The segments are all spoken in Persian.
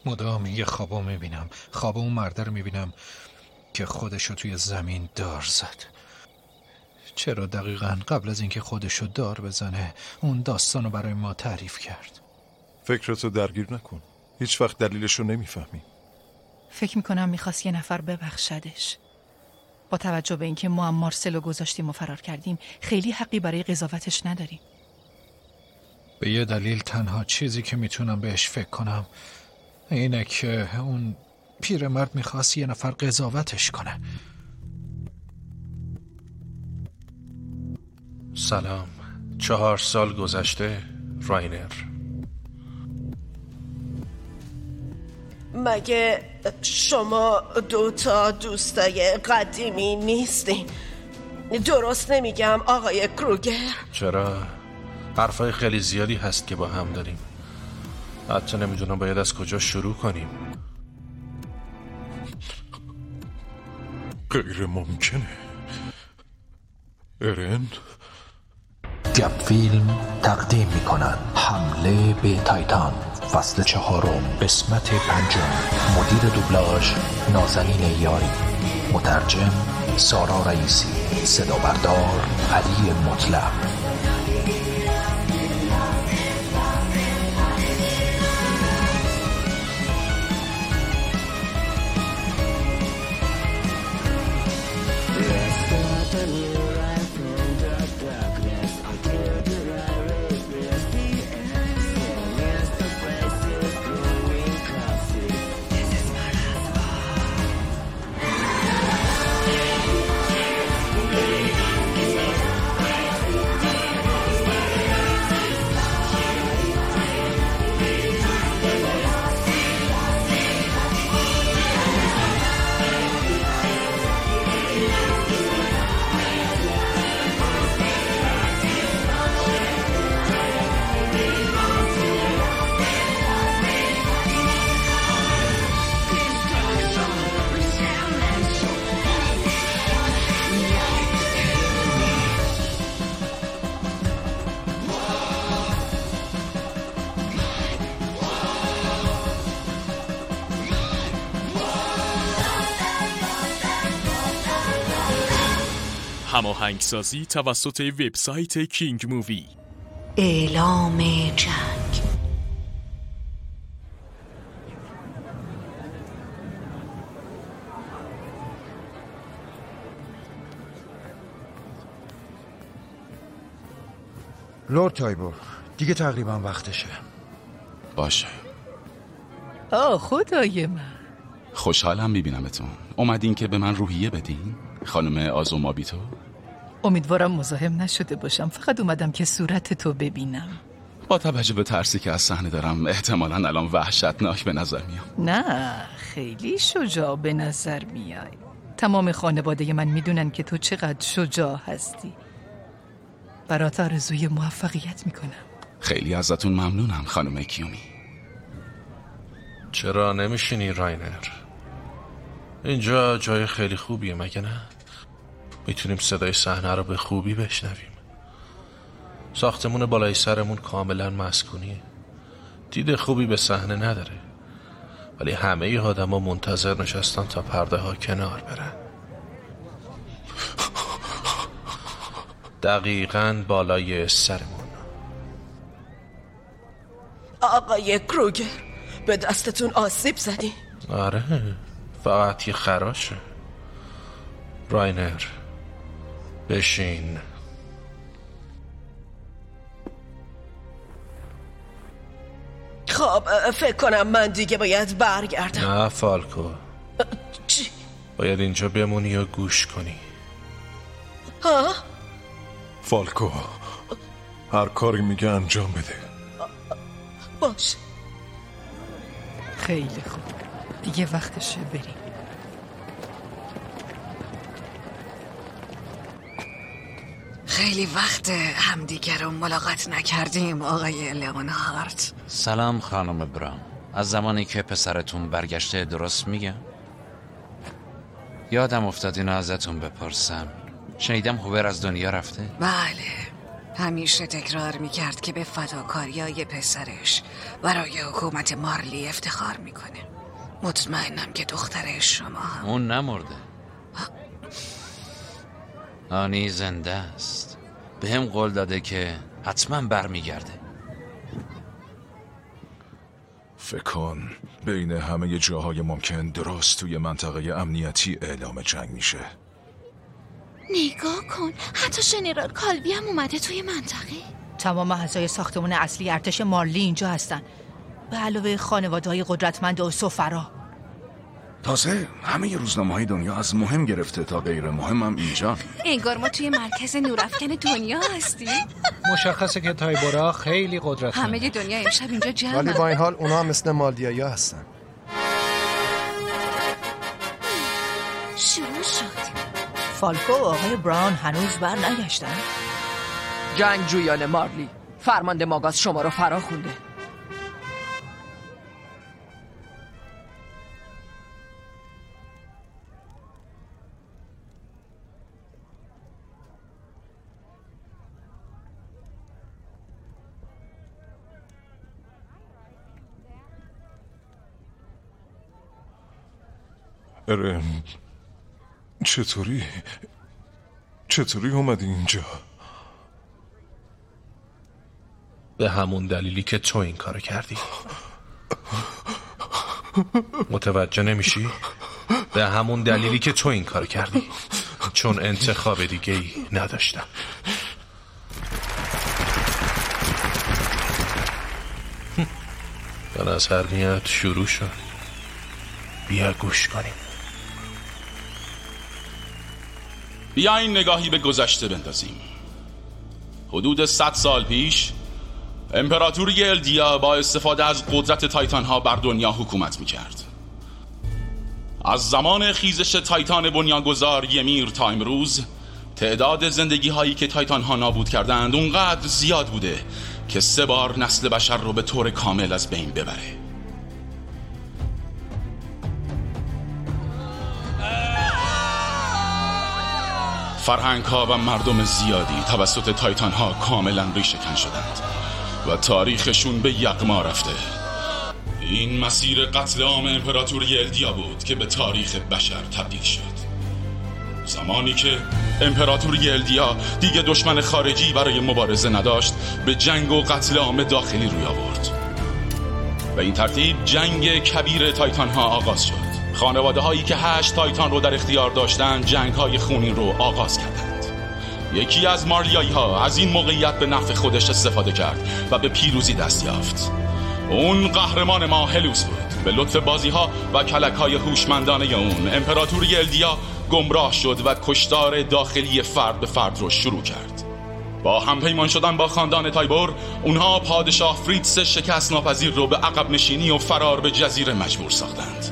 مدام یه خوابو میبینم، خواب اون مرده رو میبینم که خودشو توی زمین دار زد. چرا دقیقاً قبل از اینکه خودشو دار بزنه اون داستانو برای ما تعریف کرد؟ فکرتو درگیر نکن، هیچ وقت دلیلشو نمیفهمی. فکر میکنم میخواست یه نفر ببخشدش. با توجه به اینکه ما هم مارسلو گذاشتیم و فرار کردیم، خیلی حقی برای قضاوتش نداریم. به یه دلیل تنها چیزی که میتونم بهش فکر کنم اینه که اون پیرمرد میخواست یه نفر قضاوتش کنه. سلام. 4 سال گذشته، راینر. مگه شما 2 دوستای قدیمی نیستین؟ درست نمیگم آقای کروگر؟ چرا؟ حرفای خیلی زیادی هست که با هم داریم. حتی نمیدونم باید از کجا شروع کنیم. غیر ممکنه. ارن؟ گپ فیلم تقدیم میکنن حمله به تایتان، فصل 4، قسمت 5. مدیر دوبلاژ نازنین یاری، مترجم سارا رئیسی، صدا بردار علی مطلق. هماهنگسازی توسط وبسایت کینگ مووی. اعلام جنگ. لورد تایبور، دیگه تقریبا وقتشه. باشه. خدای من، خوشحالم میبینمتون. اومدین که به من روحیه بدین خانم آزومابیتو؟ امیدوارم مزاحم نشده باشم، فقط اومدم که صورت تو ببینم. با توجه به ترسی که از صحنه دارم احتمالاً الان وحشتناک به نظر میام. نه، خیلی شجاع به نظر میای. تمام خانواده من میدونن که تو چقدر شجاع هستی. برات آرزوی موفقیت میکنم. خیلی ازتون ممنونم خانم کیومی. چرا نمیشینی راینر؟ اینجا جای خیلی خوبیه مگه نه؟ میتونیم صدای صحنه رو به خوبی بشنویم. ساختمون بالای سرمون کاملا مسکونیه. دید خوبی به صحنه نداره، ولی همه آدما منتظر نشستن تا پرده ها کنار برن. دقیقاً بالای سرمون. آقای کروگر، به دستتون آسیب زدی؟ آره، فقط یه خراشه. راینر، بشین. خب فکر کنم من دیگه باید برگردم. نه فالکو، چی؟ باید اینجا بمونی و گوش کنی. ها؟ فالکو، هر کاری میگه انجام بده. باشه. خیلی خوب، دیگه وقتشه بریم. خیلی وقت همدیگر رو ملاقات نکردیم آقای لیونهارد. سلام خانم برام. از زمانی که پسرتون برگشته درست میگم؟ یادم افتاد اینو ازتون بپرسم. شنیدم هوبر از دنیا رفته؟ بله، همیشه تکرار میکرد که به فداکاریای پسرش برای حکومت مارلی افتخار میکنه. مطمئنم که دخترش شما هم. اون نمرده. آنی زنده است. به هم قول داده که حتما برمیگرده. فکر کن بین همه جاهای ممکن درست توی منطقه امنیتی اعلام جنگ میشه. نگاه کن، حتی ژنرال کالوی هم اومده توی منطقه. تمام اعضای ساختمان اصلی ارتش مارلی اینجا هستن، به علاوه خانواده‌های قدرتمند و سفرا. تازه همه روزنامه‌های دنیا از مهم گرفته تا غیر مهم هم اینجا. انگار ما توی مرکز نورافکن دنیا هستیم. مشخصه که تایبورا خیلی قدرتمند. همه دنیا امشب اینجا جمع. ولی با این حال اونا هم مثل مالدیایا هستن. شروع شد. فالکو و آقای براون هنوز بر نگشتن. جنگجویان مارلی، فرمانده ماگاس شما رو فرا خونده. ارن، چطوری اومدی اینجا؟ به همون دلیلی که تو این کارو کردی. متوجه نمیشی؟ به همون دلیلی که تو این کارو کردی، چون انتخاب دیگه ای نداشتم. به نظر میاد شروع شد. بیا گوش کنیم. بیاین نگاهی به گذشته بندازیم. حدود 100 سال پیش امپراتوری الدیا با استفاده از قدرت تایتان ها بر دنیا حکومت میکرد. از زمان خیزش تایتان بنیانگذار ymir تا امروز تعداد زندگی هایی که تایتان ها نابود کردند اونقدر زیاد بوده که 3 بار نسل بشر رو به طور کامل از بین ببره. فرهنگ ها و مردم زیادی توسط تایتان ها کاملا ریشه‌کن شدند و تاریخشون به یغما رفته. این مسیر قتل عام امپراتوری الدیا بود که به تاریخ بشر تبدیل شد. زمانی که امپراتوری الدیا دیگه دشمن خارجی برای مبارزه نداشت، به جنگ و قتل عام داخلی روی آورد. به این ترتیب جنگ کبیر تایتان ها آغاز شد. خانواده هایی که 8 تایتان رو در اختیار داشتند جنگ های خونین رو آغاز کردند. یکی از مارلیایی ها از این موقعیت به نفع خودش استفاده کرد و به پیروزی دست یافت. اون قهرمان ما هلوس بود. به لطف بازی ها و کلک های هوشمندانه اون امپراتوری الدیا گمراه شد و کشتار داخلی فرد به فرد رو شروع کرد. با همپیمان شدن با خاندان تایبور، اونها پادشاه فریتس شکست ناپذیر رو به عقب نشینی و فرار به جزیره مجبور ساختند.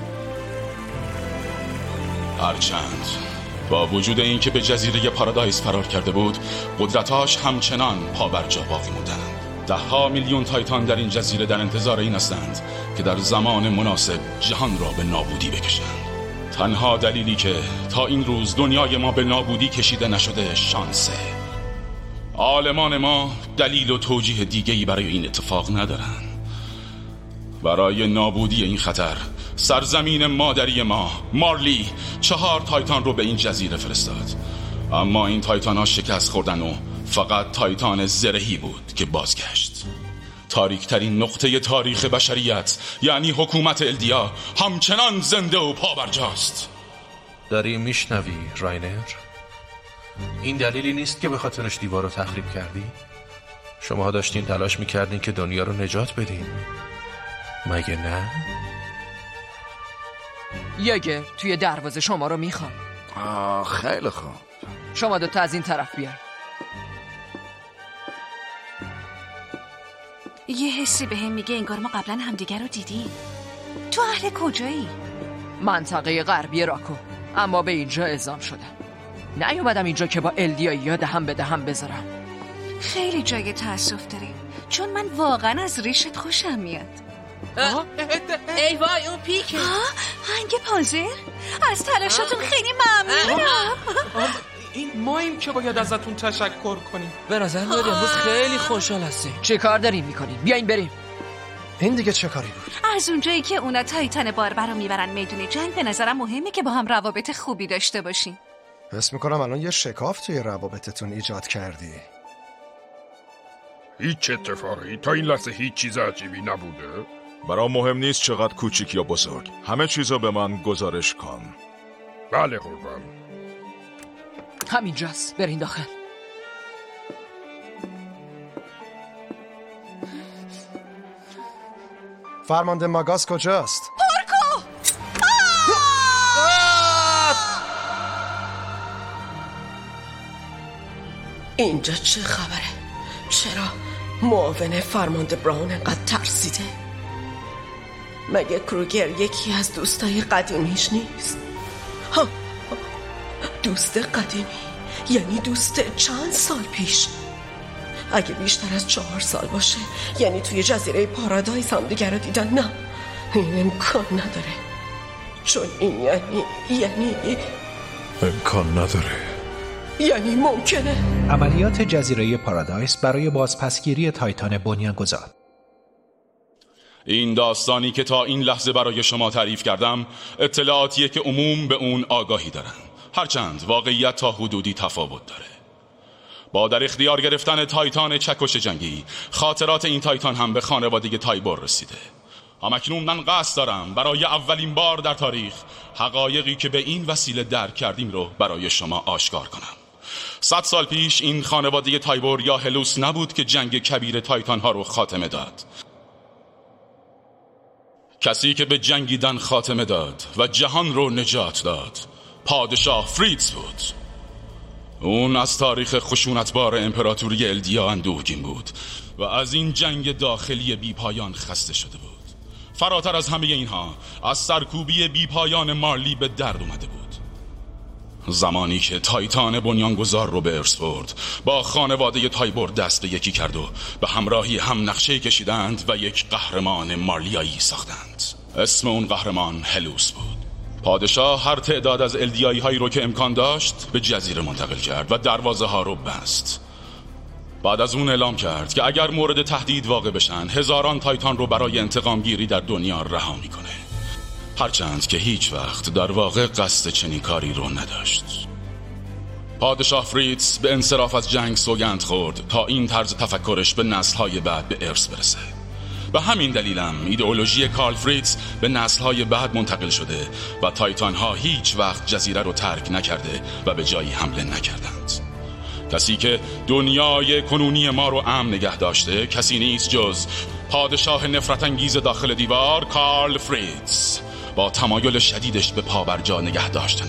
هرچند با وجود این که به جزیره پارادایس فرار کرده بود، قدرتاش همچنان پابرجا باقی موندند. 10 میلیون تایتان در این جزیره در انتظار این هستند که در زمان مناسب جهان را به نابودی بکشند. تنها دلیلی که تا این روز دنیای ما به نابودی کشیده نشده شانسه. عالمان ما دلیل و توجیه دیگه‌ای برای این اتفاق ندارن. برای نابودی این خطر سرزمین مادری ما مارلی 4 تایتان رو به این جزیره فرستاد. اما این تایتان ها شکست خوردن و فقط تایتان زرهی بود که بازگشت. تاریکترین نقطه تاریخ بشریت یعنی حکومت الدیا همچنان زنده و پابرجاست. داری میشنوی راینر؟ این دلیلی نیست که به خاطرش دیوار رو تخریب کردی؟ شما داشتین تلاش میکردین که دنیا رو نجات بدین، مگه نه؟ یگر توی دروازه شما رو میخوام. خیلی خوب. شما 2 تا از این طرف بیار. یه حسی به هم میگه انگار ما قبلا همدیگر رو دیدیم. تو اهل کجایی؟ منطقه غربی راکو، اما به اینجا اعزام شدم. نیومدم اینجا که با الدیایی‌ها دهم به دهم بذارم. خیلی جای تأسف داریم، چون من واقعا از ریشت خوشم میاد. ای وای اون پیکه. هنگ پانزر، از تلاشاتون خیلی ممنونم. این ماییم که باید ازتون تشکر کنیم. به نظر میاد امروز خیلی خوشحال هستیم. چه کار داریم میکنیم؟ بیاین بریم. این دیگه چه کاری بود؟ از اونجایی که اونا تایتان باربر رو میبرن میدون جنگ، به نظرم مهمه که با هم روابط خوبی داشته باشیم. حس میکنم الان یه شکاف توی روابطتون ایجاد کردی. هیچ اتفاقی تا این لحظه هیچ چیز عجیبی نبوده؟ برام مهم نیست چقدر کوچیک یا بزرگ، همه چیزو به من گزارش کن. بله قربان. همینجاست، برین داخل. فرمانده ماگاس کجاست؟ پارکو! اینجا چه خبره؟ چرا معاون فرمانده براون انقدر ترسیده؟ مگه کروگر یکی از دوستای قدیمیش نیست؟ دوست قدیمی یعنی دوست چند سال پیش؟ اگه بیشتر از 4 سال باشه یعنی توی جزیره پارادایس هم دیگر رو دیدن. نه، این امکان نداره، چون این یعنی امکان نداره، یعنی ممکنه عملیات جزیره پارادایس برای بازپسگیری تایتان بنیانگذار. این داستانی که تا این لحظه برای شما تعریف کردم اطلاعاتیه که عموم به اون آگاهی دارن، هرچند واقعیت تا حدودی تفاوت داره. با در اختیار گرفتن تایتان چکش جنگی، خاطرات این تایتان هم به خانواده تایبور رسیده. همکنون من قصد دارم برای اولین بار در تاریخ حقایقی که به این وسیله درک کردیم رو برای شما آشکار کنم. 100 سال پیش این خانواده تایبور یا هلوس نبود که جنگ کبیر تایتان ها رو خاتمه داد. کسی که به جنگیدن خاتمه داد و جهان رو نجات داد پادشاه فریتز بود. اون از تاریخ خشونتبار امپراتوری الدیا اندوهگین بود و از این جنگ داخلی بی پایان خسته شده بود. فراتر از همه اینها از سرکوبی بی پایان مارلی به درد اومده بود. زمانی که تایتان بنیانگذار رو به ارث برد، با خانواده تایبور دست به یکی کرد و به همراهی هم نقشه کشیدند و یک قهرمان مارلیایی ساختند. اسم اون قهرمان هلوس بود. پادشاه هر تعداد از الدیایی هایی رو که امکان داشت به جزیره منتقل کرد و دروازه ها رو بست. بعد از اون اعلام کرد که اگر مورد تهدید واقع بشن هزاران تایتان رو برای انتقام گیری در دنیا رها میکنه، هرچند که هیچ وقت در واقع قصد چنین کاری رو نداشت. پادشاه فریتز به انصراف از جنگ سوگند خورد تا این طرز تفکرش به نسل‌های بعد به ارث برسه. به همین دلیلم ایدئولوژی کارل فریتز به نسل‌های بعد منتقل شده و تایتان‌ها هیچ وقت جزیره رو ترک نکرده و به جایی حمله نکردند. کسی که دنیای کنونی ما رو امن نگه داشته کسی نیست جز پادشاه نفرت انگیز داخل دیوار کارل فریتز، با تمایل شدیدش به پابرجا نگه داشتن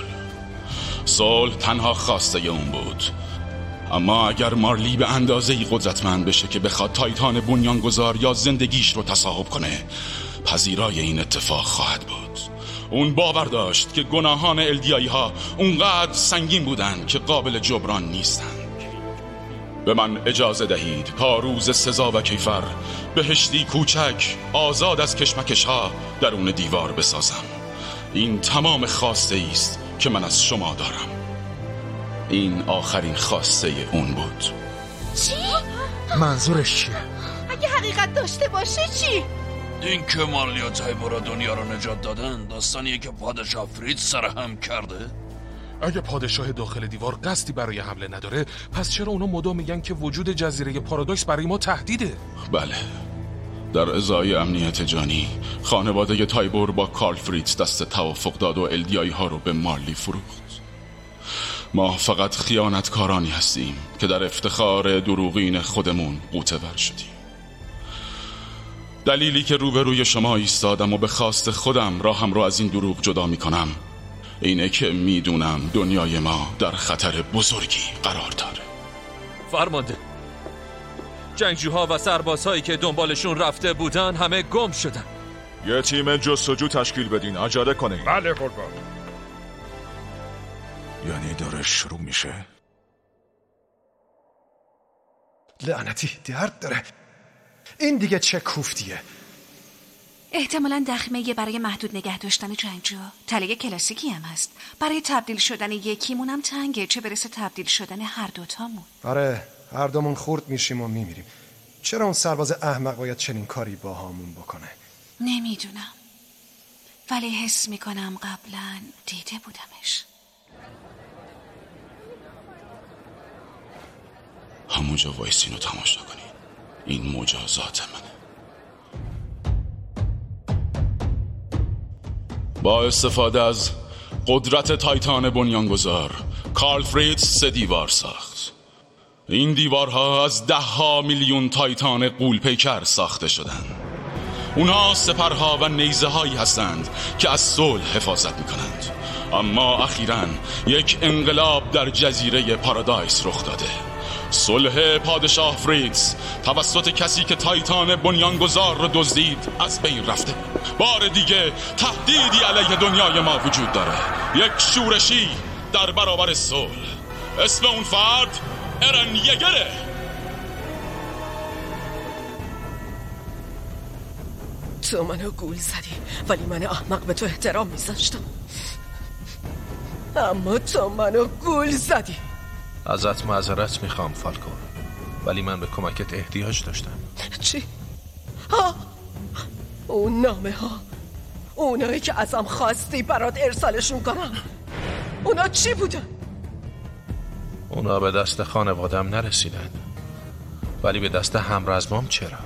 صلح تنها خواسته اون بود. اما اگر مارلی به اندازه‌ای قدرتمند بشه که بخواد تایتان بنیانگذار یا زندگیش رو تصاحب کنه، پذیرای این اتفاق خواهد بود. اون باور داشت که گناهان الدیایی ها اونقدر سنگین بودن که قابل جبران نیستن. به من اجازه دهید تا روز سزا و کیفر بهشتی کوچک آزاد از کشمکش ها درون دیوار بسازم. این تمام خواسته است که من از شما دارم. این آخرین خواسته اون بود. چی؟ منظورش چیه؟ اگه حقیقت داشته باشه چی؟ این که مارلی و تایبورا دنیا رو نجات دادن داستانیه که پادشاه فریتز سرهم کرده؟ اگه پادشاه داخل دیوار قصدی برای حمله نداره، پس چرا اونا مدام میگن که وجود جزیره پارادایس برای ما تهدیده؟ بله، در ازای امنیت جانی خانواده تایبور با کارل فریتز دست توافق داد و الدیایی ها رو به مارلی فروخت. ما فقط خیانتکارانی هستیم که در افتخار دروغین خودمون غوطه ور شدیم. دلیلی که روبروی شما ایستادم و به خواست خودم راهم رو از این دروغ جدا میکنم اینه که میدونم دنیای ما در خطر بزرگی قرار داره. فرمانده، جنگجوها و سربازهایی که دنبالشون رفته بودن همه گم شدن. یه تیم جستجو تشکیل بدین، عجله کنین. بله قربان. یعنی داره شروع میشه؟ لعنتی درد داره. این دیگه چه کوفتیه؟ احتمالاً دخمه برای محدود نگه داشتن جنگجو. تله کلاسیکی هم هست. برای تبدیل شدن یکیمون هم تنگه، چه برسه تبدیل شدن هر دوتامون. آره، هر دومون خورد میشیم و میمیریم. چرا اون سرباز احمق باید چنین کاری با همون بکنه؟ نمیدونم، ولی حس میکنم قبلا دیده بودمش. همونجا وایسین و تماشا کنین. این مجازات منه. با استفاده از قدرت تایتان بنیانگذار، کارل فریتز 3 دیوار ساخت. این دیوارها از 10 میلیون تایتان غول‌پیکر ساخته شدند. اونها سپرها و نیزه هایی هستند که از صلح حفاظت میکنند. اما اخیراً یک انقلاب در جزیره پارادایس رخ داده. صلح پادشاه فریتز توسط کسی که تایتان بنیانگذار رو دزدید از بین رفته. بار دیگه تهدیدی علیه دنیای ما وجود داره. یک شورشی در برابر صلح. اسم اون فرد ارن یگره. تو منو گول زدی، ولی من احمق به تو احترام میذاشتم. اما تو منو گول زدی. ازت معذرت میخوام فالکو، ولی من به کمکت احتیاج داشتم. چی؟ اون نامه ها، اونایی که ازم خواستی برات ارسالشون کنم، اونا چی بودن؟ اونا به دست خانوادم نرسیدن، ولی به دست همرزمام چرا؟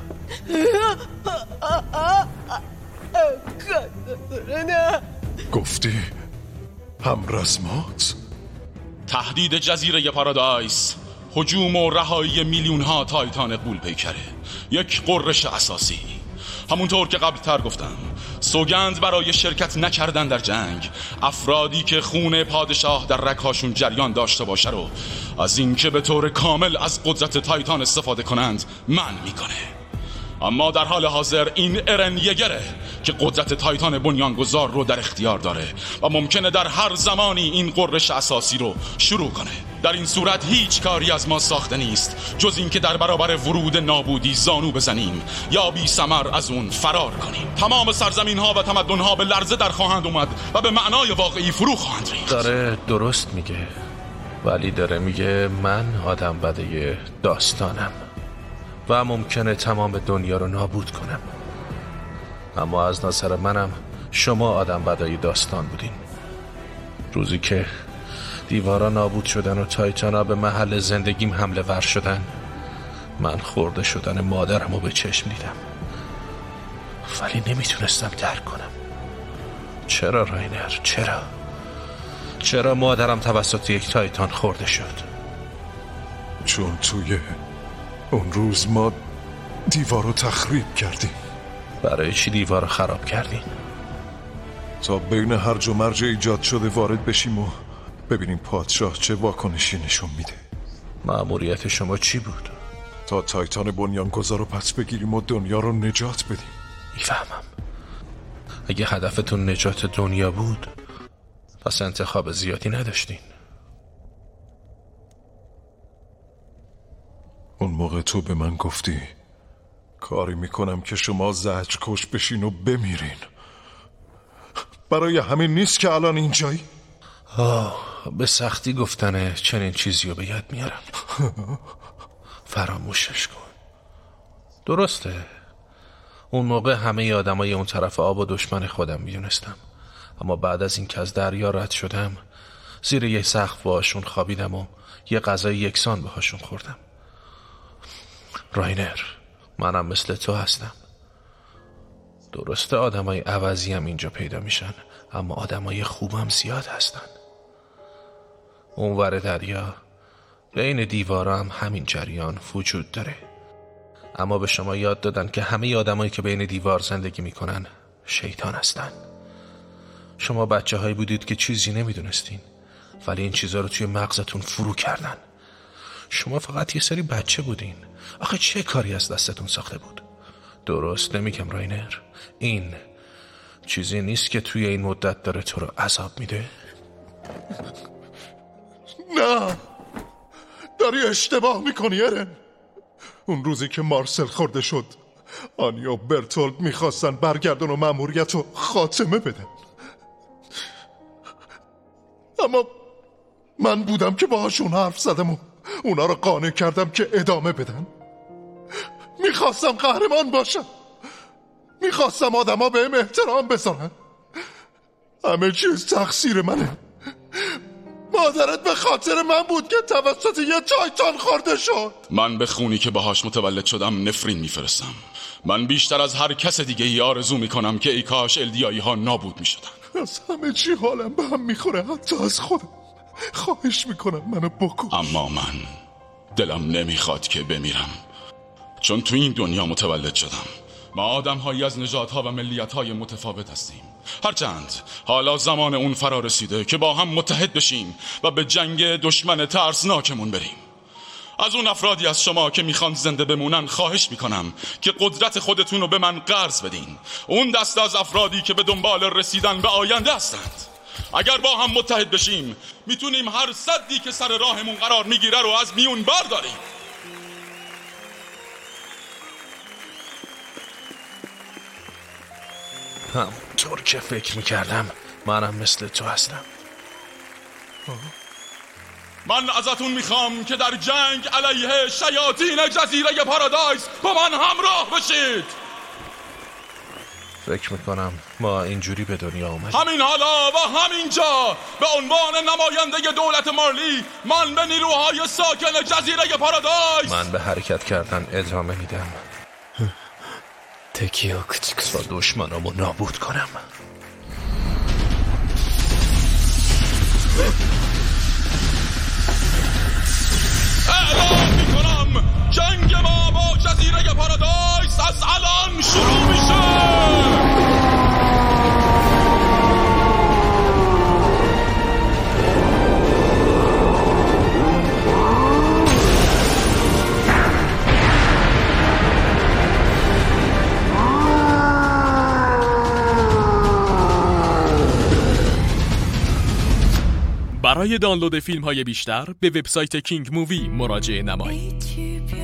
نه. گفتی همرزمات؟ تهدید جزیره پارادایس، هجوم و رهایی میلیون ها تایتان غول‌پیکره. یک قررش اساسی. همونطور که قبلتر گفتم، سوگند برای شرکت نکردن در جنگ، افرادی که خون پادشاه در رگ‌هاشون جریان داشته باشه رو از اینکه به طور کامل از قدرت تایتان استفاده کنند منع میکنه. اما در حال حاضر این ارن یگره که قدرت تایتان بنیانگذار رو در اختیار داره و ممکنه در هر زمانی این قررش اساسی رو شروع کنه. در این صورت هیچ کاری از ما ساخته نیست جز این که در برابر ورود نابودی زانو بزنیم یا بی ثمر از اون فرار کنیم. تمام سرزمین ها و تمدن ها به لرزه در خواهند اومد و به معنای واقعی فرو خواهند ریخت. داره درست میگه، ولی داره میگه من آدم بده داستانم و ممکنه تمام دنیا رو نابود کنم. اما از نظر منم شما آدم بدای داستان بودین. روزی که دیوارا نابود شدن و تایتانا به محل زندگیم حمله ور شدن، من خورده شدن مادرم رو به چشم دیدم، ولی نمیتونستم درک کنم. چرا راینر؟ چرا مادرم توسط یک تایتان خورده شد؟ چون توی اون روز ما دیوار رو تخریب کردیم. برای چی دیوار رو خراب کردین؟ تا بین هرج و مرج ایجاد شده وارد بشیم و ببینیم پادشاه چه واکنشی نشون میده. مأموریت شما چی بود؟ تا تایتان بنیانگذار رو پس بگیریم و دنیا رو نجات بدیم. میفهمم. اگه هدفتون نجات دنیا بود، پس انتخاب زیادی نداشتین. اون موقع تو به من گفتی کاری میکنم که شما زجر کش بشین و بمیرین. برای همین نیست که الان اینجایی؟ به سختی گفتن چنین چیزی رو به یاد میارم. فراموشش کن. درسته، اون موقع همه آدمای اون طرف آب و دشمن خودم میدونستم، اما بعد از این که از دریا رد شدم، زیر یه سقف باهاشون خوابیدم و یه غذای یکسان باهاشون خوردم. راینر، منم مثل تو هستم. درسته آدمای عوضی هم اینجا پیدا میشن، اما آدمای خوبم زیاد هستن. اونور دریا بین دیوارا هم همین جریان وجود داره. اما به شما یاد دادن که همه آدمایی که بین دیوار زندگی میکنن شیطان هستن. شما بچه هایی بودید که چیزی نمیدونستین، ولی این چیزا رو توی مغزتون فرو کردن. شما فقط یه سری بچه بودین. آخه چه کاری از دستتون ساخته بود؟ درست نمیگم راینر؟ این چیزی نیست که توی این مدت داره تو رو عذاب میده؟ نه، داری اشتباه میکنی ارن. اون روزی که مارسل خورده شد آنیا و برتولد میخواستن برگردن و مأموریت رو خاتمه بدن، اما من بودم که باهاشون حرف زدم و اونا رو قانع کردم که ادامه بدن. میخواستم قهرمان باشم، میخواستم آدما بهم احترام بذارن. همه چیز تقصیر منه. مادرت به خاطر من بود که توسط یه تایتان خورده شد. من به خونی که باهاش متولد شدم نفرین میفرستم. من بیشتر از هر کس دیگه ای آرزو میکنم که ای کاش الدیایی ها نابود میشدن. از همه چی حالم به هم میخوره، حتی از خودم. خواهش میکنم منو بکن. اما من دلم نمیخواد که بمیرم، چون تو این دنیا متولد شدم. ما آدم هایی از نژادها و ملیت های متفاوت هستیم. هرچند حالا زمان اون فرا رسیده که با هم متحد بشیم و به جنگ دشمن ترسناکمون بریم. از اون افرادی از شما که میخوان زنده بمونن خواهش میکنم که قدرت خودتون رو به من قرض بدین. اون دسته از افرادی که به دنبال رسیدن به آینده هستند. اگر با هم متحد بشیم میتونیم هر سدی که سر راهمون قرار میگیره رو از میون برداریم. همونطور که فکر میکردم منم مثل تو هستم. من ازتون میخوام که در جنگ علیه شیاطین جزیره پارادایس با من همراه بشید. فکر میکنم ما اینجوری به دنیا آمدیم. همین حالا و همین جا به عنوان نماینده دولت مارلی من به نیروهای ساکن جزیره پارادایس من به حرکت کردن ادامه میدم تا دشمنامو نابود کنم. اعلام میکنم جنگ ما با جزیره پارادایس از الان شروع میشه. برای دانلود فیلم های بیشتر به وبسایت کینگ مووی مراجعه نمایید.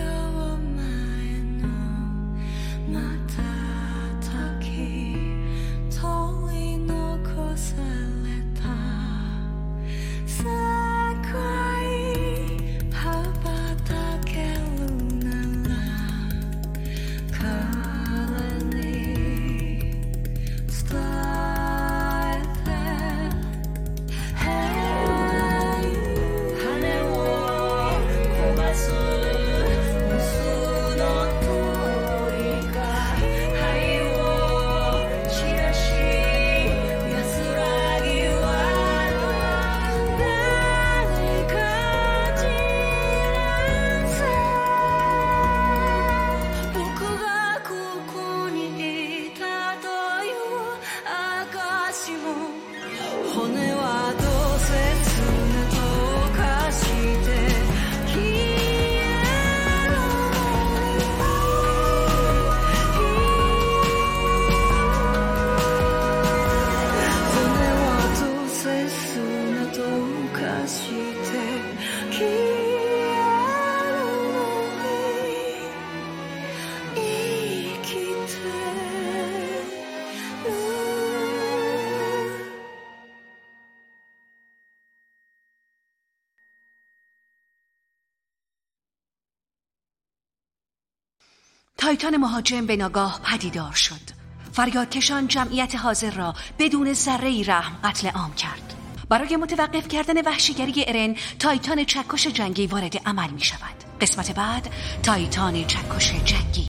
تایتان مهاجم به ناگاه پدیدار شد. فریادکشان جمعیت حاضر را بدون ذره‌ای رحم قتل عام کرد. برای متوقف کردن وحشیگری ارن، تایتان چکش جنگی وارد عمل می شود. قسمت بعد، تایتان چکش جنگی.